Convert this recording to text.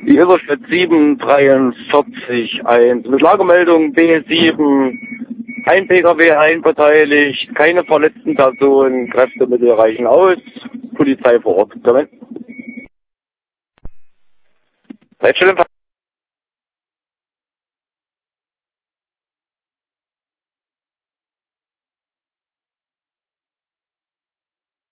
Die Überschrift 74341 mit Lagemeldung B7, ein PKW einbeteiligt, keine verletzten Personen, Kräftemittel reichen aus, Polizei vor Ort. Seid schon im